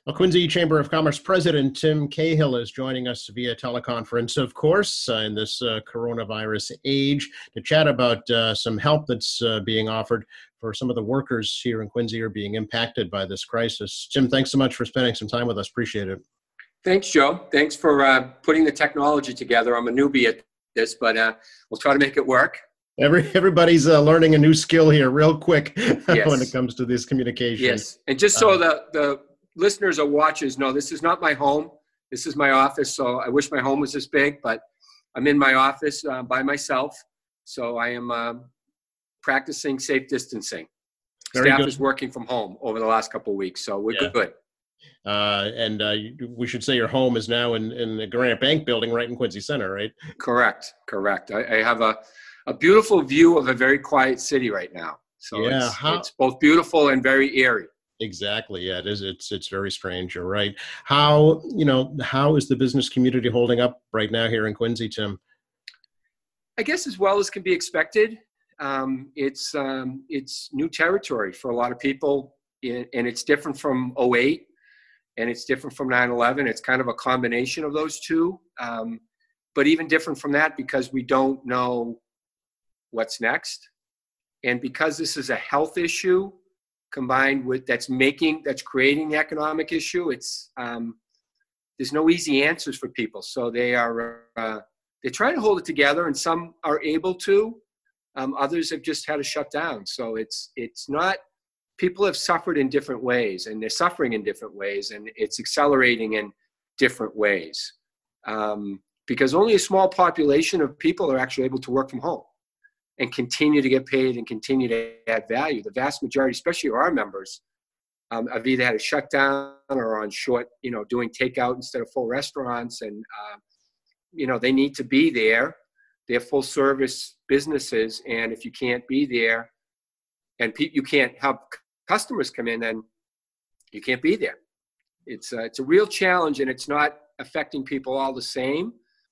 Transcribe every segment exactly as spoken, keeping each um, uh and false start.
Well, Quincy Chamber of Commerce President Tim Cahill is joining us via teleconference, of course, uh, in this uh, coronavirus age to chat about uh, some help that's uh, being offered for some of the workers here in Quincy who are being impacted by this crisis. Tim, thanks so much for spending some time with us. Appreciate it. Thanks, Joe. Thanks for uh, putting the technology together. I'm a newbie at this, but uh, we'll try to make it work. Every, everybody's uh, learning a new skill here real quick yes. when it comes to this communication. Yes, and just so uh, the, the listeners or watchers know, this is not my home. This is my office, so I wish my home was this big, but I'm in my office uh, by myself, so I am uh, practicing safe distancing. Very Staff good. is working from home over the last couple of weeks, so we're Yeah. good. Uh, and uh, we should say your home is now in, in the Grant Bank building right in Quincy Center, right? Correct, correct. I, I have a, a beautiful view of a very quiet city right now. So Yeah, it's, how- it's both beautiful and very eerie. Exactly. Yeah, it is. It's it's very strange. You're right. How, you know, how is the business community holding up right now here in Quincy, Tim? I guess as well as can be expected. Um, it's um, it's new territory for a lot of people, and it's different from oh eight, and it's different from nine eleven. It's kind of a combination of those two, um, but even different from that because we don't know what's next, and because this is a health issue combined with that's making that's creating the economic issue. It's um, there's no easy answers for people, so they are uh, they're trying to hold it together, and some are able to. Um, others have just had to shut down. So it's it's not. People have suffered in different ways, and they're suffering in different ways, and it's accelerating in different ways um, because only a small population of people are actually able to work from home and continue to get paid and continue to add value. The vast majority, especially our members, um, have either had to shut down or on short, you know, doing takeout instead of full restaurants. And, uh, you know, they need to be there. They're full service businesses. And if you can't be there and pe- you can't have customers come in, then you can't be there. It's a, it's a real challenge, and it's not affecting people all the same,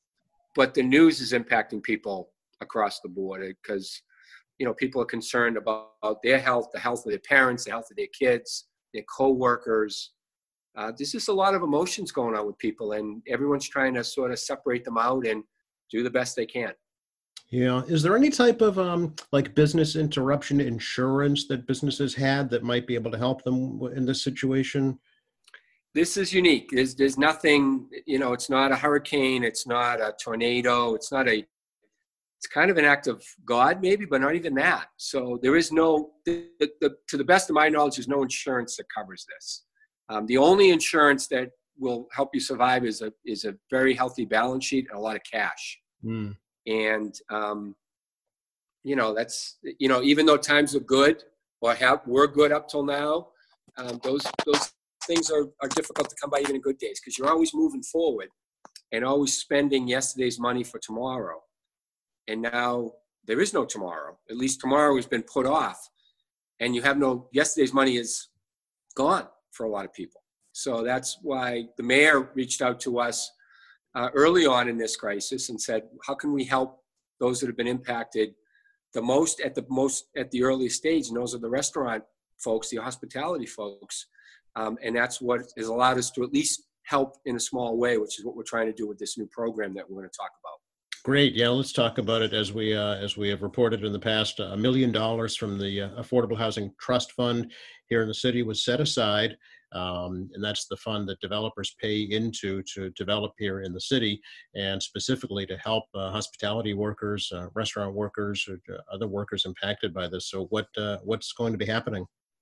but the news is impacting people across the board because, you know, people are concerned about, about their health, the health of their parents, the health of their kids, their co-workers. Uh, there's just a lot of emotions going on with people, and everyone's trying to sort of separate them out and do the best they can. Yeah. Is there any type of um, like business interruption insurance that businesses had that might be able to help them in this situation? This is unique. There's, there's nothing, you know, it's not a hurricane. It's not a tornado. It's not a It's kind of an act of God, maybe, but not even that. So there is no, the, the, to the best of my knowledge, there's no insurance that covers this. Um, the only insurance that will help you survive is a is a very healthy balance sheet and a lot of cash. Mm. And um, you know, that's, you know, even though times are good or have were good up till now, um, those those things are are difficult to come by even in good days because you're always moving forward and always spending yesterday's money for tomorrow. And now there is no tomorrow. At least tomorrow has been put off. And you have no, yesterday's money is gone for a lot of people. So that's why the mayor reached out to us uh, early on in this crisis and said, how can we help those that have been impacted the most at the most at the earliest stage? And those are the restaurant folks, the hospitality folks. Um, and that's what has allowed us to at least help in a small way, which is what we're trying to do with this new program that we're going to talk about. Great. Yeah, let's talk about it. As we uh, as we have reported in the past, a million dollars from the uh, Affordable Housing Trust Fund here in the city was set aside, um, and that's the fund that developers pay into to develop here in the city, and specifically to help uh, hospitality workers, uh, restaurant workers, or uh, other workers impacted by this. So, what uh, what's going to be happening?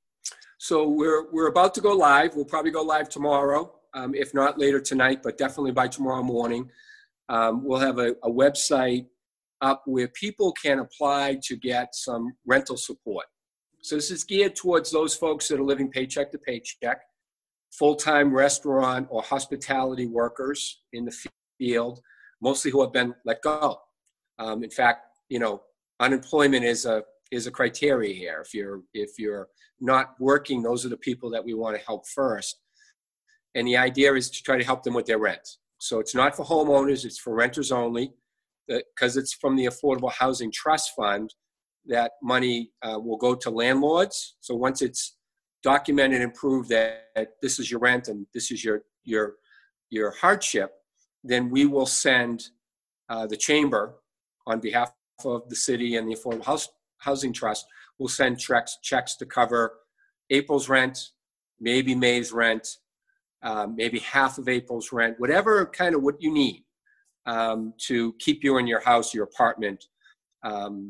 So we're we're about to go live. We'll probably go live tomorrow, um, if not later tonight, but definitely by tomorrow morning. Um, we'll have a, a website up where people can apply to get some rental support. So this is geared towards those folks that are living paycheck to paycheck, full-time restaurant or hospitality workers in the field, mostly who have been let go. Um, in fact, you know, unemployment is a is a criteria here. If you're if you're not working, those are the people that we want to help first. And the idea is to try to help them with their rent. So it's not for homeowners, it's for renters only, because it's from the Affordable Housing Trust Fund. That money uh, will go to landlords. So once it's documented and prove that, that this is your rent and this is your your your hardship, then we will send uh, the chamber, on behalf of the city and the Affordable House, Housing Trust, will send checks checks to cover April's rent, maybe May's rent, um, maybe half of April's rent, whatever kind of what you need um, to keep you in your house, your apartment, um,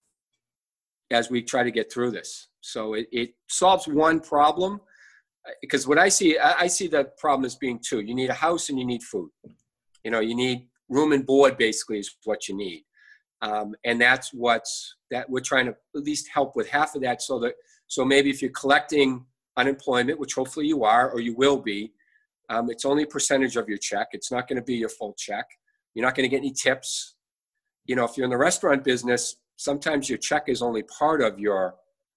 as we try to get through this. So it, it solves one problem, because what I see, I, I see the problem as being two. You need a house and you need food. You know, you need room and board, basically, is what you need. Um, and that's what's, that we're trying to at least help with half of that, so that, so maybe if you're collecting unemployment, which hopefully you are, or you will be, um, it's only a percentage of your check. It's not going to be your full check. You're not going to get any tips. You know, if you're in the restaurant business, sometimes your check is only part of your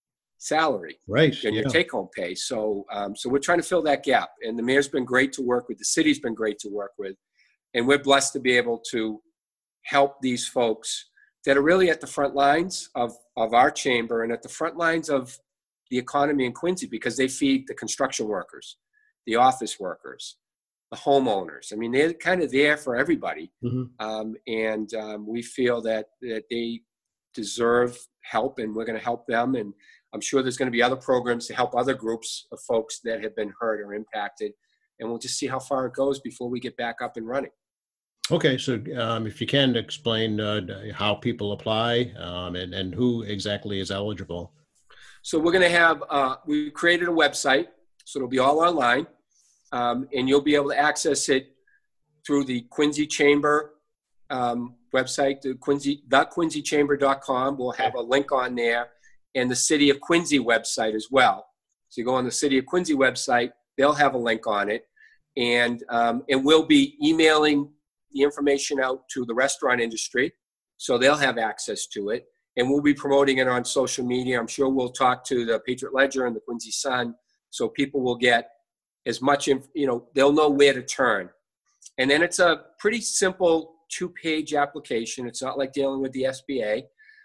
salary, right, and your yeah. take-home pay. So, um, so we're trying to fill that gap. And the mayor's been great to work with. The city's been great to work with, and we're blessed to be able to help these folks that are really at the front lines of of our chamber and at the front lines of the economy in Quincy, because they feed the construction workers, the office workers, the homeowners. I mean, they're kind of there for everybody, Mm-hmm. um, and um, we feel that that they deserve help, and we're going to help them. And I'm sure there's going to be other programs to help other groups of folks that have been hurt or impacted, and we'll just see how far it goes before we get back up and running. Okay, so um, if you can explain uh, how people apply um, and, and who exactly is eligible. So we're going to have, uh, we created a website, so it'll be all online, um, and you'll be able to access it through the Quincy Chamber um, website, the Quincy, the quincy chamber dot com. We'll have a link on there, and the City of Quincy website as well. So you go on the City of Quincy website, they'll have a link on it, and um, and we'll be emailing the information out to the restaurant industry, so they'll have access to it, and we'll be promoting it on social media. I'm sure we'll talk to the Patriot Ledger and the Quincy Sun, so people will get as much, you know, they'll know where to turn. And then it's a pretty simple two-page application. It's not like dealing with the S B A.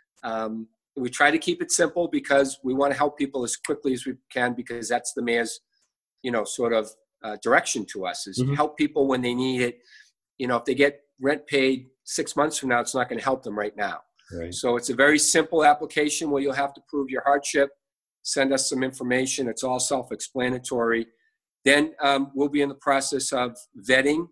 Um, we try to keep it simple because we want to help people as quickly as we can, because that's the mayor's, you know, sort of uh, direction to us, is Mm-hmm. help people when they need it. You know, if they get rent paid six months from now, it's not going to help them right now. Right. So it's a very simple application where you'll have to prove your hardship, send us some information. It's all self-explanatory. Then um, we'll be in the process of vetting,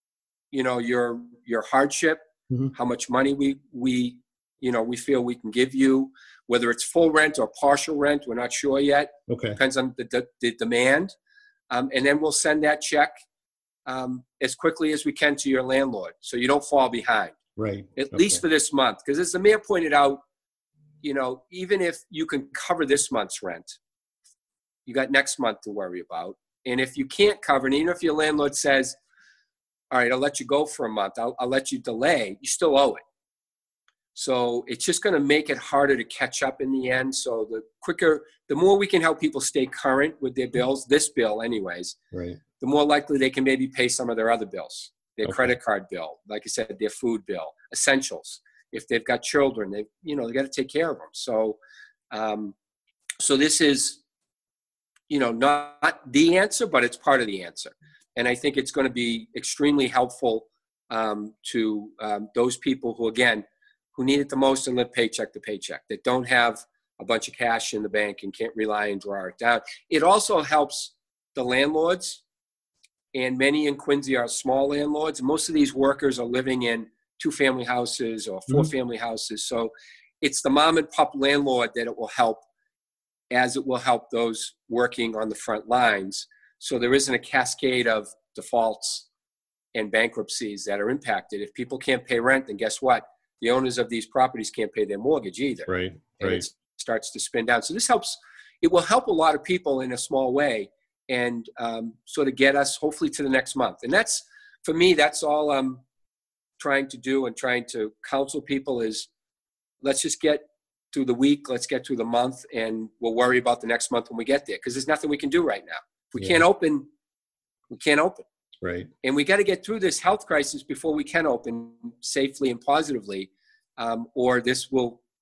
you know, your your hardship, Mm-hmm. how much money we we you know we feel we can give you, whether it's full rent or partial rent. We're not sure yet. Okay. Depends on the the, the demand, um, and then we'll send that check um, as quickly as we can to your landlord, so you don't fall behind. Right. At Okay. least for this month, because as the mayor pointed out, you know, even if you can cover this month's rent, you got next month to worry about. And if you can't cover it, even if your landlord says, all right, I'll let you go for a month, I'll, I'll let you delay, you still owe it. So it's just going to make it harder to catch up in the end. So the quicker, the more we can help people stay current with their bills, this bill anyways, Right. the more likely they can maybe pay some of their other bills, their Okay. credit card bill, like I said, their food bill, essentials. If they've got children, they, you know, they got to take care of them. So, um, so this is, you know, not the answer, but it's part of the answer. And I think it's going to be extremely helpful um, to um, those people who, again, who need it the most and live paycheck to paycheck, that don't have a bunch of cash in the bank and can't rely and draw it down. It also helps the landlords, and many in Quincy are small landlords. Most of these workers are living in two-family houses or four-family houses. So it's the mom and pop landlord that it will help, as it will help those working on the front lines. So there isn't a cascade of defaults and bankruptcies that are impacted. If people can't pay rent, then guess what? The owners of these properties can't pay their mortgage either. Right. And Right. it starts to spin down. So this helps, it will help a lot of people in a small way, and um, sort of get us hopefully to the next month. And that's, for me, that's all I'm trying to do and trying to counsel people is, let's just get through the week, let's get through the month, and we'll worry about the next month when we get there, because there's nothing we can do right now. If we Yeah. can't open, we can't open. Right. And we got to get through this health crisis before we can open safely and positively, um, or this will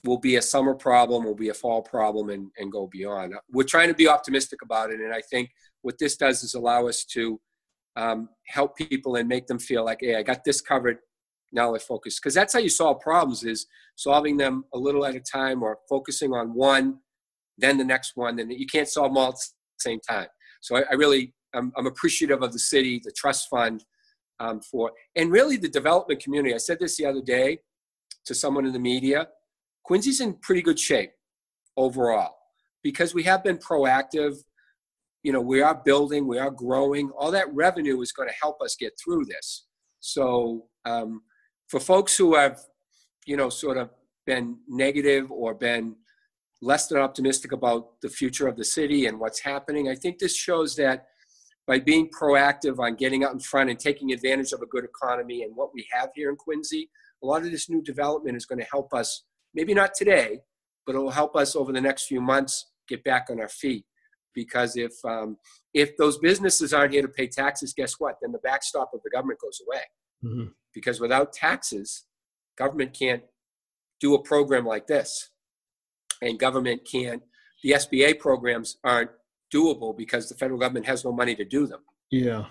will be a summer problem, will be a fall problem, and, and go beyond. We're trying to be optimistic about it, and I think what this does is allow us to um, help people and make them feel like, hey, I got this covered, now let's focus. Because that's how you solve problems, is solving them a little at a time, or focusing on one, then the next one, and you can't solve them all at the same time. So I, I really, I'm, I'm appreciative of the city, the trust fund, um, for, and really the development community. I said this the other day to someone in the media. Quincy's in pretty good shape overall because we have been proactive. You know, we are building, we are growing. All that revenue is going to help us get through this. So um, for folks who have, you know, sort of been negative or been less than optimistic about the future of the city and what's happening, I think this shows that by being proactive on getting out in front and taking advantage of a good economy and what we have here in Quincy, a lot of this new development is going to help us, maybe not today, but it will help us over the next few months get back on our feet. Because if um, if those businesses aren't here to pay taxes, guess what? Then the backstop of the government goes away. Mm-hmm. Because without taxes, government can't do a program like this. And government can't, the S B A programs aren't doable because the federal government has no money to do them. Yeah.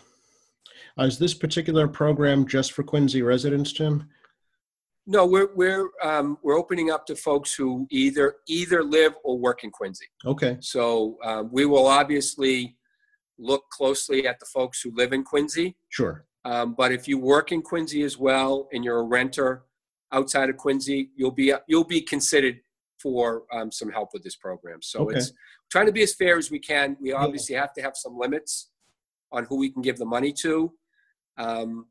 Uh, is this particular program just for Quincy residents, Tim? No, we're we're um, we're opening up to folks who either either live or work in Quincy. Okay. So um, we will obviously look closely at the folks who live in Quincy. Sure. Um, but if you work in Quincy as well and you're a renter outside of Quincy, you'll be you'll be considered for um, some help with this program. So okay. It's trying to be as fair as we can. We obviously yeah. have to have some limits on who we can give the money to, um,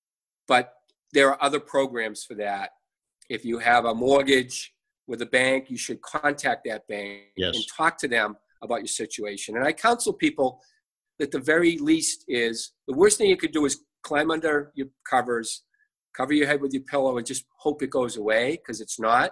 but there are other programs for that. If you have a mortgage with a bank, you should contact that bank yes. and talk to them about your situation. And I counsel people that the very least is, the worst thing you could do is climb under your covers, cover your head with your pillow, and just hope it goes away, because it's not.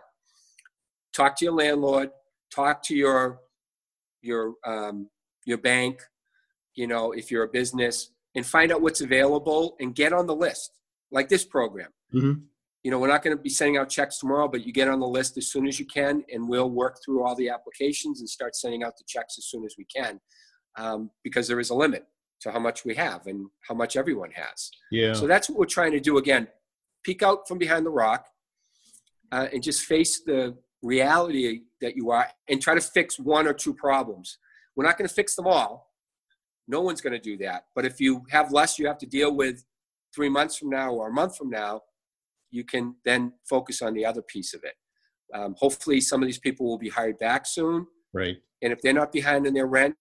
Talk to your landlord, talk to your, your, um, your bank, you know, if you're a business, and find out what's available and get on the list. Like this program. Mm-hmm. You know, we're not going to be sending out checks tomorrow, but you get on the list as soon as you can, and we'll work through all the applications and start sending out the checks as soon as we can, um, because there is a limit to how much we have and how much everyone has. Yeah. So that's what we're trying to do. Again, peek out from behind the rock uh, and just face the reality that you are and try to fix one or two problems. We're not going to fix them all. No one's going to do that. But if you have less you have to deal with three months from now or a month from now, you can then focus on the other piece of it. Um, hopefully some of these people will be hired back soon. Right. And if they're not behind in their rent,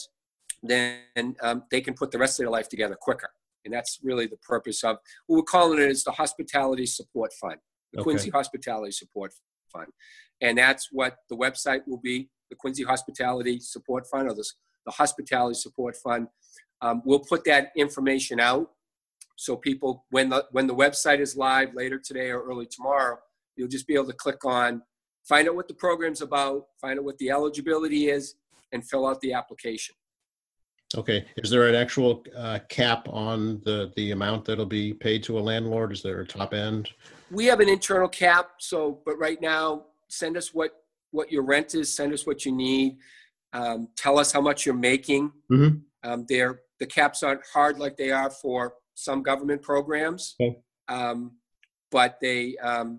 then um, they can put the rest of their life together quicker. And that's really the purpose of what we're calling it is the Hospitality Support Fund, the okay. Quincy Hospitality Support Fund. And that's what the website will be, the Quincy Hospitality Support Fund, or the, the Hospitality Support Fund. Um, we'll put that information out. So people, when the when the website is live later today or early tomorrow, you'll just be able to click on, find out what the program's about, find out what the eligibility is, and fill out the application. Okay. Is there an actual uh, cap on the, the amount that'll be paid to a landlord? Is there a top end? We have an internal cap. So, but right now, send us what, what your rent is. Send us what you need. Um, tell us how much you're making. Mm-hmm. Um, they're, the caps aren't hard like they are for some government programs, okay. um, but they, um,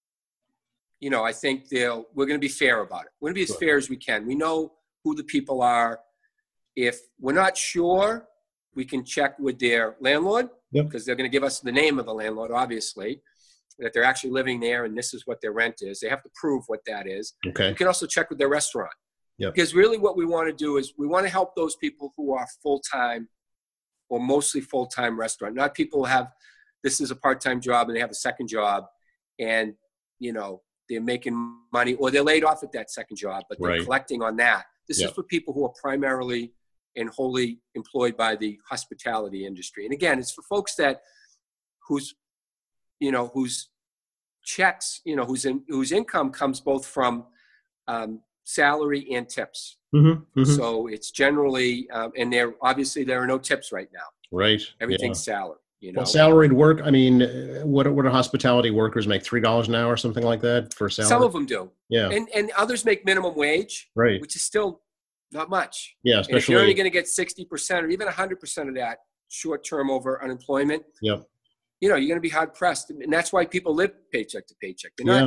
you know, I think they'll, we're going to be fair about it. We're going to be as sure. fair as we can. We know who the people are. If we're not sure, we can check with their landlord, because yep. they're going to give us the name of the landlord, obviously, that they're actually living there and this is what their rent is. They have to prove what that is. Okay. We can also check with their restaurant. Yep. Because really what we want to do is we want to help those people who are full-time or mostly full-time restaurant, not people who have, this is a part-time job and they have a second job and, you know, they're making money or they're laid off at that second job, but they're right. collecting on that. This yep. is for people who are primarily and wholly employed by the hospitality industry. And again, it's for folks that, whose, you know, whose checks, you know, whose, in, whose income comes both from um, salary and tips. Mm-hmm, mm-hmm. So it's generally, um, and there obviously there are no tips right now. Right. Everything's yeah. salary. you Well, know. salaried work, I mean, uh, what, what do hospitality workers make? three dollars an hour or something like that for Some salary? of them do. Yeah, And, and others make minimum wage, right. which is still not much. Yeah, And if you're only especially, going to get sixty percent or even one hundred percent of that short term over unemployment, yep. you know, you're going to be hard pressed. And that's why people live paycheck to paycheck. They're Yeah. not,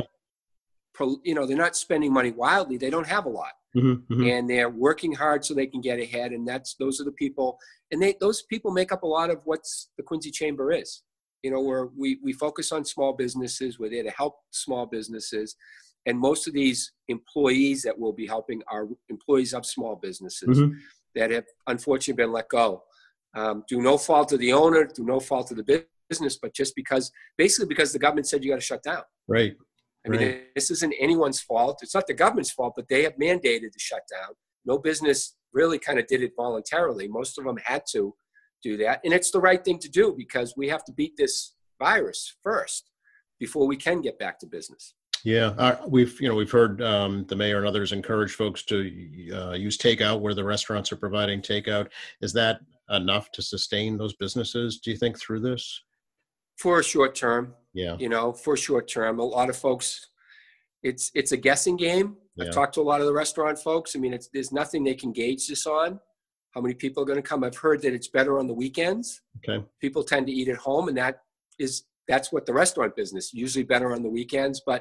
pro- you know, they're not spending money wildly. They don't have a lot. Mm-hmm, mm-hmm. And they're working hard so they can get ahead. And that's, those are the people, and they, those people make up a lot of what's the Quincy Chamber is, you know, where we, we focus on small businesses. We're there to help small businesses. And most of these employees that we'll be helping are employees of small businesses Mm-hmm. that have unfortunately been let go. Um, through no fault of the owner, through no fault of the business, but just because, basically because the government said you got to shut down. Right. I mean, Right. this isn't anyone's fault. It's not the government's fault, but they have mandated to shut down. No business really kind of did it voluntarily. Most of them had to do that. And it's the right thing to do because we have to beat this virus first before we can get back to business. Yeah, uh, we've you know we've heard um, the mayor and others encourage folks to uh, use takeout where the restaurants are providing takeout. Is that enough to sustain those businesses, do you think, through this? For a short term, Yeah, you know, for a short term, a lot of folks, it's it's a guessing game. Yeah. I've talked to a lot of the restaurant folks. I mean, it's there's nothing they can gauge this on. How many people are going to come? I've heard that it's better on the weekends. okay, People tend to eat at home, and that is that's what the restaurant business usually better on the weekends. But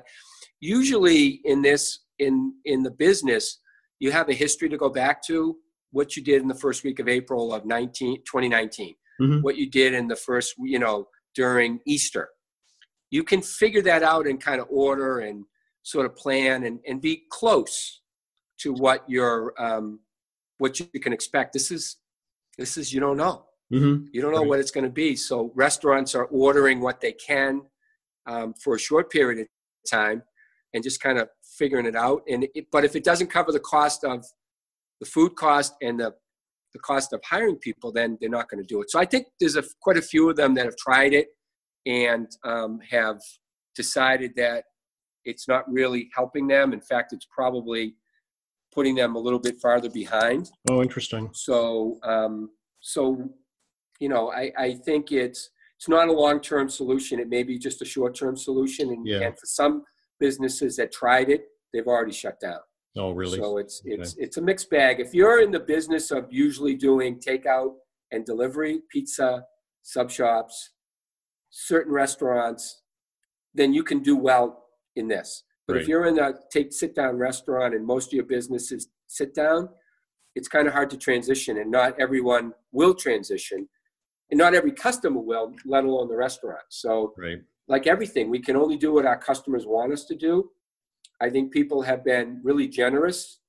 usually in this in in the business, you have a history to go back to what you did in the first week of April of nineteen, twenty nineteen, Mhm. what you did in the first, you know, during Easter. You can figure that out and kind of order and sort of plan and, and be close to what you're um, what you can expect. This is this is you don't know. Mm-hmm. You don't know Right. what it's going to be. So restaurants are ordering what they can um, for a short period of time and just kind of figuring it out. And it, but if it doesn't cover the cost of the food cost and the the cost of hiring people, then they're not going to do it. So I think there's a, quite a few of them that have tried it and um, have decided that it's not really helping them. In fact, it's probably putting them a little bit farther behind. Oh, interesting. So, um, so you know, I, I think it's it's not a long-term solution. It may be just a short-term solution. And, Yeah. and for some businesses that tried it, they've already shut down. Oh, really? So it's Okay. it's it's a mixed bag. If you're in the business of usually doing takeout and delivery, pizza, sub shops, certain restaurants, then you can do well in this. But Right. if you're in a take sit down restaurant and most of your business is sit down, it's kind of hard to transition, and not everyone will transition, and not every customer will, let alone the restaurant. So Right. like everything, we can only do what our customers want us to do. I think people have been really generous,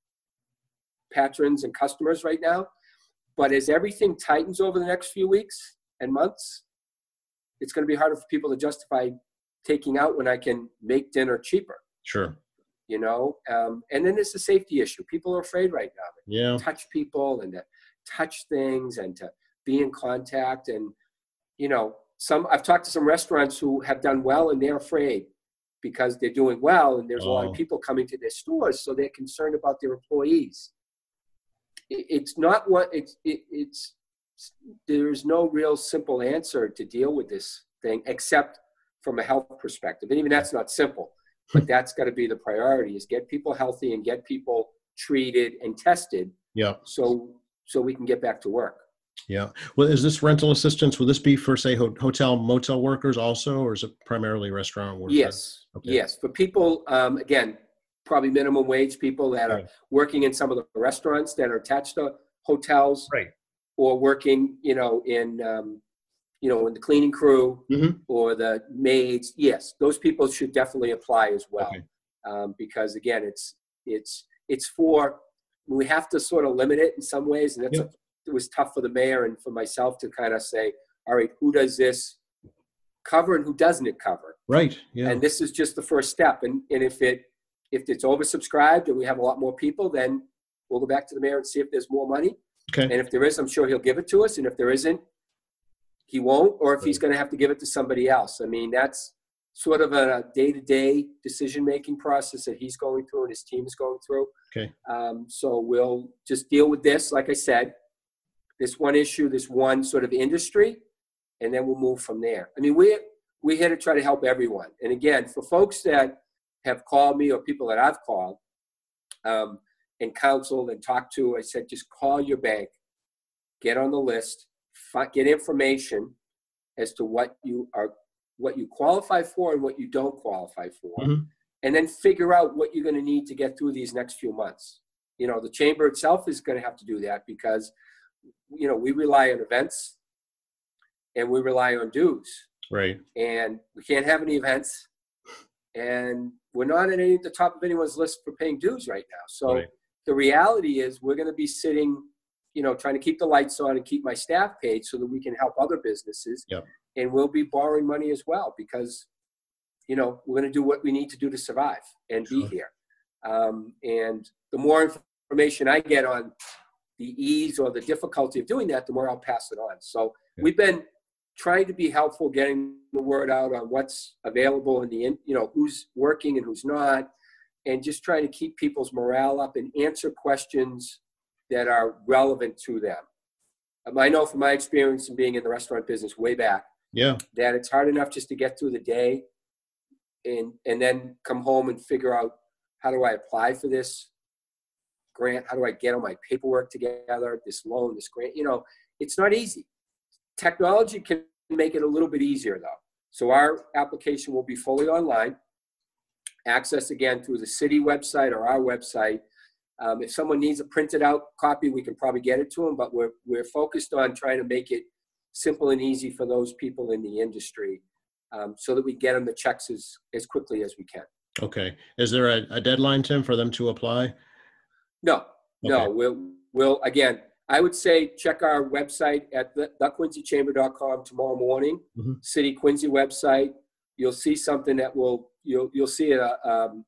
patrons and customers right now. But as everything tightens over the next few weeks and months, it's going to be harder for people to justify taking out when I can make dinner cheaper, Sure. you know? Um, and then it's a safety issue. People are afraid right now to Yeah. touch people and to touch things and to be in contact. And, you know, some I've talked to some restaurants who have done well and they're afraid because they're doing well and there's a lot Oh. of people coming to their stores, so they're concerned about their employees. It, it's not what it's it, it's there's no real simple answer to deal with this thing except from a health perspective, and even that's not simple, but that's got to be the priority: is get people healthy and get people treated and tested, Yeah. so so we can get back to work. Yeah. Well, is this rental assistance, will this be for, say, ho- hotel, motel workers also, or is it primarily restaurant workers? Yes, Okay. yes. For people, um, again, probably minimum wage people that are Right. working in some of the restaurants that are attached to hotels, Right. or working, you know, in, um, you know, in the cleaning crew Mhm. or the maids. Yes, those people should definitely apply as well, Okay. um, because again, it's it's it's for we have to sort of limit it in some ways, and that's Yep. a, it was tough for the mayor and for myself to kind of say, all right, who does this cover and who doesn't it cover? Right. Yeah. And this is just the first step. And, and if it if it's oversubscribed and we have a lot more people, then we'll go back to the mayor and see if there's more money. Okay. And if there is, I'm sure he'll give it to us. And if there isn't, he won't, or if he's going to have to give it to somebody else. I mean, that's sort of a day-to-day decision-making process that he's going through and his team is going through. Okay. Um, so we'll just deal with this. Like I said, this one issue, this one sort of industry, and then we'll move from there. I mean, we're, we're here to try to help everyone. And again, for folks that have called me or people that I've called um, and counseled and talked to, I said, just call your bank, get on the list, get information as to what you are, what you qualify for and what you don't qualify for, mm-hmm. and then figure out what you're going to need to get through these next few months. You know, the chamber itself is going to have to do that because, you know, we rely on events and we rely on dues. Right. And we can't have any events, and we're not at any, the top of anyone's list for paying dues right now. So right. The reality is we're going to be sitting, you know, trying to keep the lights on and keep my staff paid so that we can help other businesses. Yep. And we'll be borrowing money as well because, you know, we're going to do what we need to do to survive and sure. be here. Um, and the more information I get on the ease or the difficulty of doing that, the more I'll pass it on. So yeah. we've been trying to be helpful, getting the word out on what's available in the, you know, who's working and who's not, and just trying to keep people's morale up and answer questions that are relevant to them. Um, I know from my experience in being in the restaurant business way back, yeah, that it's hard enough just to get through the day and and then come home and figure out, how do I apply for this grant? How do I get all my paperwork together, this loan, this grant? You know, it's not easy. Technology can make it a little bit easier though. So our application will be fully online, access again through the city website or our website. Um, if someone needs a printed out copy, we can probably get it to them, but we're, we're focused on trying to make it simple and easy for those people in the industry um, so that we get them the checks as, as quickly as we can. Okay. Is there a, a deadline, Tim, for them to apply? No, okay. no. We'll, we'll, again, I would say check our website at the, the quincy chamber dot com tomorrow morning, mm-hmm. City Quincy website. You'll see something that will, you'll, you'll see a, um,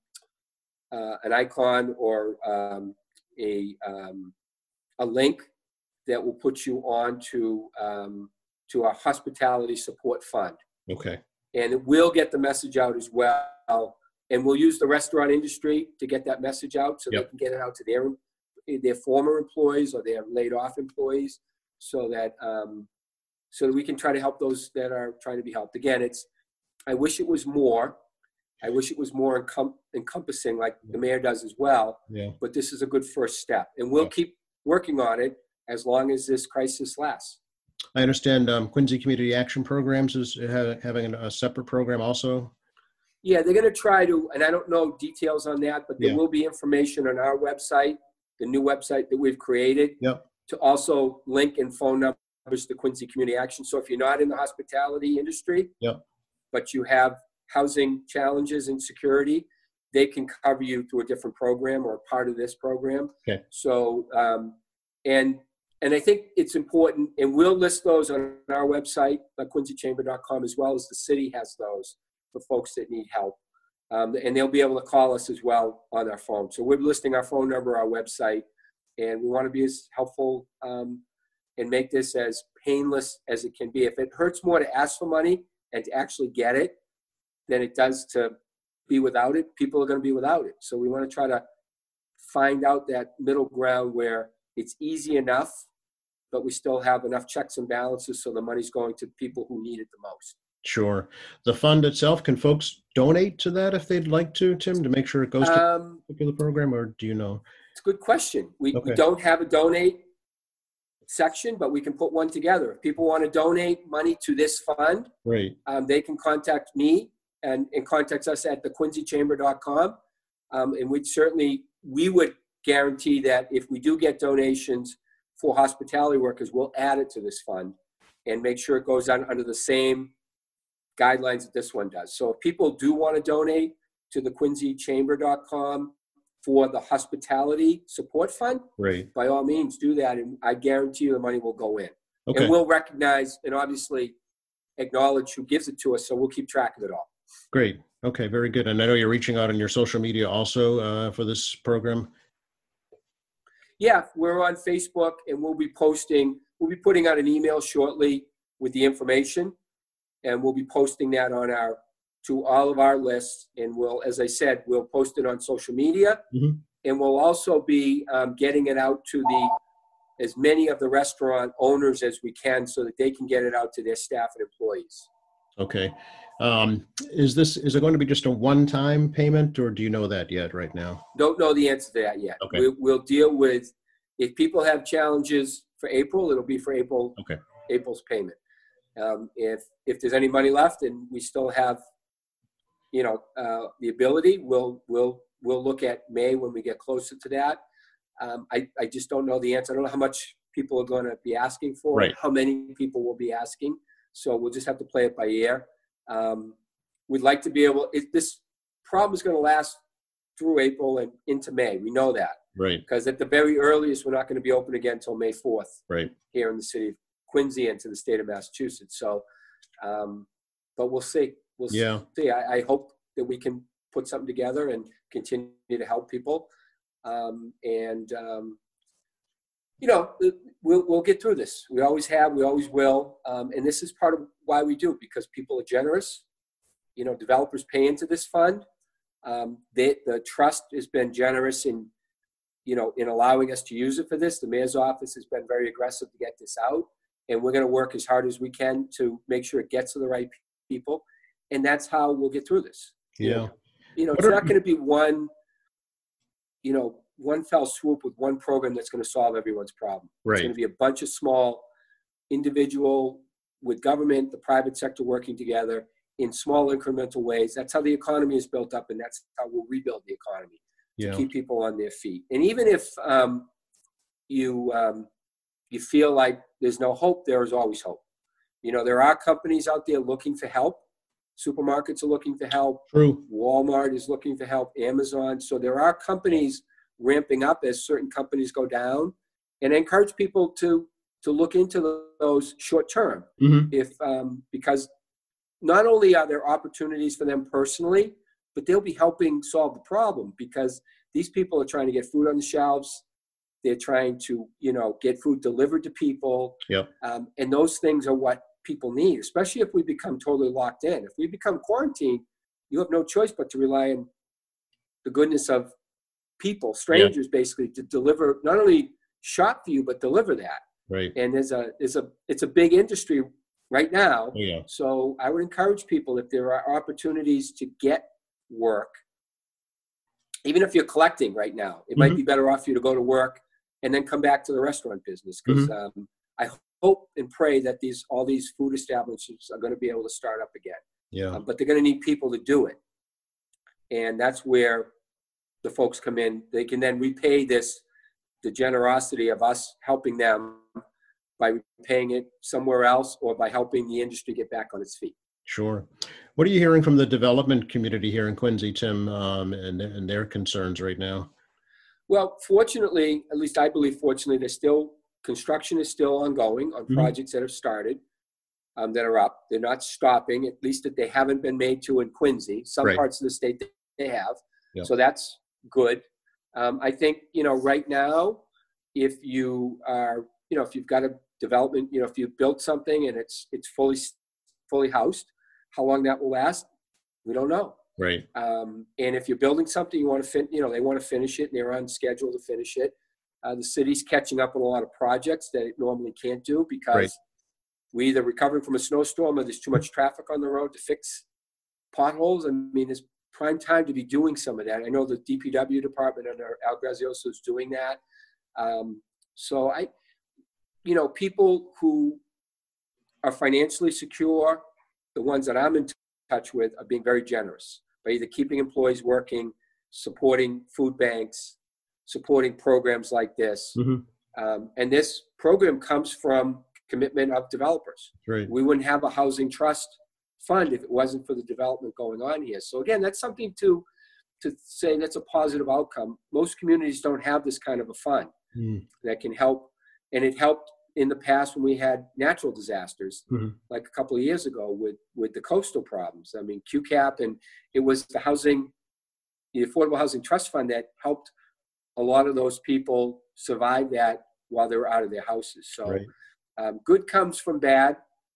uh, an icon or um, a, um, a link that will put you on to, um, to our hospitality support fund. Okay. And it will get the message out as well. And we'll use the restaurant industry to get that message out so yep. they can get it out to their, their former employees or their laid off employees so that, um, so that we can try to help those that are trying to be helped. Again, it's, I wish it was more. I wish it was more encom- encompassing like the mayor does as well. Yeah. But this is a good first step. And we'll yeah. keep working on it as long as this crisis lasts. I understand um, Quincy Community Action Programs is ha- having a separate program also. Yeah, they're going to try to, and I don't know details on that, but there yeah. will be information on our website, the new website that we've created, yep. to also link and phone numbers to Quincy Community Action. So if you're not in the hospitality industry, yep. but you have housing challenges and security, they can cover you through a different program or part of this program. Okay. So, um, and and I think it's important, and we'll list those on our website, quincy chamber dot com, as well as the city has those for folks that need help. Um, and they'll be able to call us as well on our phone. So we're listing our phone number, our website, and we want to be as helpful um, and make this as painless as it can be. If it hurts more to ask for money and to actually get it than it does to be without it, people are going to be without it. So we want to try to find out that middle ground where it's easy enough, but we still have enough checks and balances so the money's going to people who need it the most. Sure. The fund itself, can folks donate to that if they'd like to, Tim, to make sure it goes to um, a particular program, or do you know? It's a good question. We, okay. we don't have a donate section, but we can put one together. If people want to donate money to this fund, right. um, they can contact me and, and contact us at the quincy chamber dot com. Um, and we'd certainly, we would guarantee that if we do get donations for hospitality workers, we'll add it to this fund and make sure it goes on under the same guidelines that this one does. So if people do want to donate to the quincy chamber dot com for the hospitality support fund, right. by all means do that. And I guarantee you the money will go in. Okay. And we'll recognize and obviously acknowledge who gives it to us. So we'll keep track of it all. Great. Okay. Very good. And I know you're reaching out on your social media also uh, for this program. Yeah, we're on Facebook and we'll be posting, we'll be putting out an email shortly with the information. And we'll be posting that on our, to all of our lists. And we'll, as I said, we'll post it on social media. Mm-hmm. And we'll also be um, getting it out to the as many of the restaurant owners as we can so that they can get it out to their staff and employees. Okay. Um, is this, is it going to be just a one-time payment, or do you know that yet right now? Don't know the answer to that yet. Okay. We, we'll deal with, if people have challenges for April, it'll be for April, Okay. April's payment. Um, if, if there's any money left and we still have, you know, uh, the ability, we'll, we'll, we'll look at May when we get closer to that. Um, I, I just don't know the answer. I don't know how much people are going to be asking for, Right. how many people will be asking. So we'll just have to play it by ear. Um, we'd like to be able, if this problem is going to last through April and into May. We know that. Right. Because at the very earliest, we're not going to be open again until May fourth. Right. Here in the city of Quincy and to the state of Massachusetts. So, um, but we'll see. We'll Yeah. see. I, I hope that we can put something together and continue to help people. Um, and, um, you know, we'll, we'll get through this. We always have, we always will. Um, and this is part of why we do, because people are generous. You know, developers pay into this fund. Um, they, the trust has been generous in, you know, in allowing us to use it for this. The mayor's office has been very aggressive to get this out. And we're going to work as hard as we can to make sure it gets to the right people. And that's how we'll get through this. Yeah. You know, you know What it's are- not going to be one, you know, one fell swoop with one program that's going to solve everyone's problem. Right. It's going to be a bunch of small individual with government, the private sector working together in small incremental ways. That's how the economy is built up, and that's how we'll rebuild the economy to Yeah. keep people on their feet. And even if um, you um, you feel like there's no hope, there is always hope. You know, there are companies out there looking for help. Supermarkets are looking for help. True. Walmart is looking for help. Amazon. So there are companies ramping up as certain companies go down, and I encourage people to to look into those short term. Mm-hmm. If um, because not only are there opportunities for them personally, but they'll be helping solve the problem, because these people are trying to get food on the shelves. They're trying to, you know, get food delivered to people. Yep. Um, and those things are what people need, especially if we become totally locked in. If we become quarantined, you have no choice but to rely on the goodness of people, strangers, yeah. basically, to deliver, not only shop for you, but deliver that. Right. And there's a, there's a, it's a big industry right now. Oh, yeah. So I would encourage people, if there are opportunities to get work, even if you're collecting right now, it mm-hmm. might be better off for you to go to work and then come back to the restaurant business. Because mm-hmm. um, I hope and pray that these all these food establishments are going to be able to start up again. Yeah. Um, but they're going to need people to do it, and that's where the folks come in. They can then repay this, the generosity of us helping them by paying it somewhere else, or by helping the industry get back on its feet. Sure. What are you hearing from the development community here in Quincy, Tim, um, and, and their concerns right now? Well, fortunately, at least I believe fortunately, there's still, construction is still ongoing on mm-hmm. projects that have started, um, that are up. They're not stopping, at least that they haven't been made to in Quincy. Some right. parts of the state they have. Yep. So that's good. Um, I think, you know, right now, if you are, you know, if you've got a development, you know, if you've built something and it's it's fully fully housed, how long that will last, we don't know. Right. Um, and if you're building something, you want to fin- you know, they want to finish it, and they're on schedule to finish it. Uh, the city's catching up on a lot of projects that it normally can't do, because right. we either recovering from a snowstorm or there's too much traffic on the road to fix potholes. I mean, it's prime time to be doing some of that. I know the D P W department under Al Grazioso is doing that. Um, so I, you know, people who are financially secure, the ones that I'm in t- touch with, are being very generous by either keeping employees working, supporting food banks, supporting programs like this. Mm-hmm. Um, and this program comes from commitment of developers. Right. We wouldn't have a housing trust fund if it wasn't for the development going on here. So again, that's something to to say that's a positive outcome. Most communities don't have this kind of a fund mm. that can help. And it helped in the past when we had natural disasters, mm-hmm. like a couple of years ago with, with the coastal problems. I mean, Q CAP, and it was the housing, the Affordable Housing Trust Fund that helped a lot of those people survive that while they were out of their houses. So right. um, good comes from bad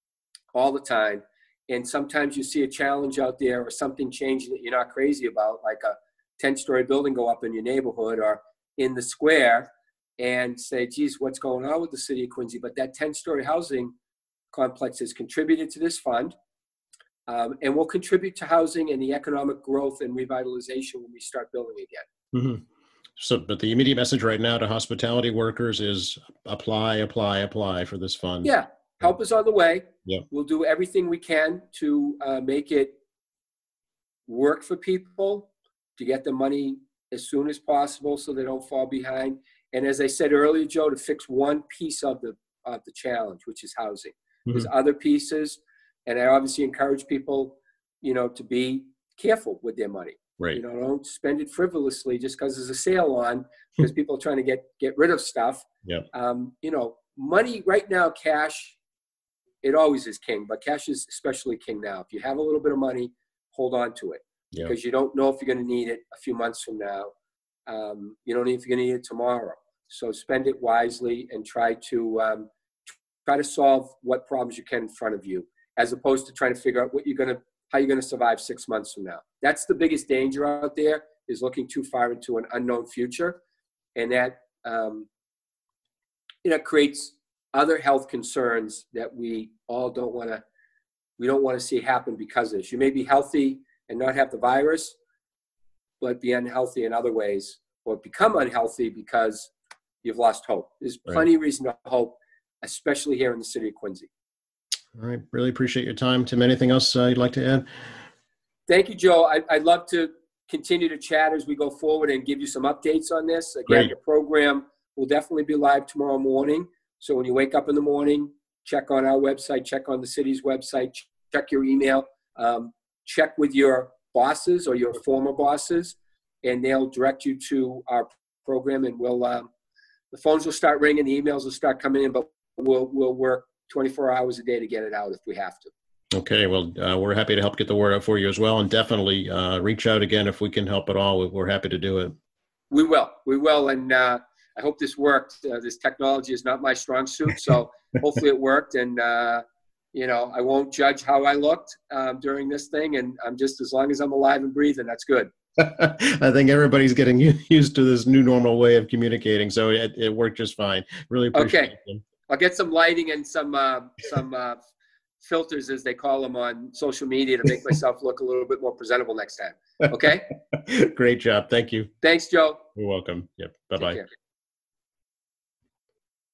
all the time. And sometimes you see a challenge out there or something changing that you're not crazy about, like a ten-story building go up in your neighborhood or in the square. and say, geez, what's going on with the city of Quincy? But that ten-story housing complex has contributed to this fund, um, and will contribute to housing and the economic growth and revitalization when we start building again. Mm-hmm. So, but the immediate message right now to hospitality workers is apply, apply, apply for this fund. Yeah, help is on the way. Yeah. We'll do everything we can to uh, make it work for people, to get the money as soon as possible so they don't fall behind. And as I said earlier, Joe, to fix one piece of the of the challenge, which is housing. Mm-hmm. There's other pieces, and I obviously encourage people, you know, to be careful with their money. Right. You know, don't spend it frivolously just because there's a sale on, because people are trying to get get rid of stuff. Yeah. Um, you know, money right now, cash, it always is king, but cash is especially king now. If you have a little bit of money, hold on to it, yeah. because you don't know if you're going to need it a few months from now. Um, you don't know if you're going to need it tomorrow. So spend it wisely and try to um, try to solve what problems you can in front of you, as opposed to trying to figure out what you're going to, how you're going to survive six months from now. That's the biggest danger out there, is looking too far into an unknown future, and that um, you know creates other health concerns that we all don't want to we don't want to see happen because of this. You may be healthy and not have the virus, but be unhealthy in other ways, or become unhealthy because you've lost hope. There's plenty right. of reason to hope, especially here in the city of Quincy. All right. Really appreciate your time. Tim, anything else uh, you'd like to add? Thank you, Joe. I, I'd love to continue to chat as we go forward and give you some updates on this. Again, Great. The program will definitely be live tomorrow morning. So when you wake up in the morning, check on our website, check on the city's website, check your email, um, check with your bosses or your former bosses, and they'll direct you to our program, and we'll um, the phones will start ringing, the emails will start coming in, but we'll we'll work twenty-four hours a day to get it out if we have to. Okay, well, uh, we're happy to help get the word out for you as well, and definitely uh, reach out again if we can help at all. We're happy to do it. We will, we will, and uh, I hope this worked. Uh, this technology is not my strong suit, so hopefully it worked, and uh, you know, I won't judge how I looked um, during this thing, and I'm just, as long as I'm alive and breathing, that's good. I think everybody's getting used to this new normal way of communicating, so it, it worked just fine. Really appreciate okay. it. I'll get some lighting and some uh, some uh, filters, as they call them on social media, to make myself look a little bit more presentable next time. Okay? Great job. Thank you. Thanks, Joe. You're welcome. Yep. Bye-bye.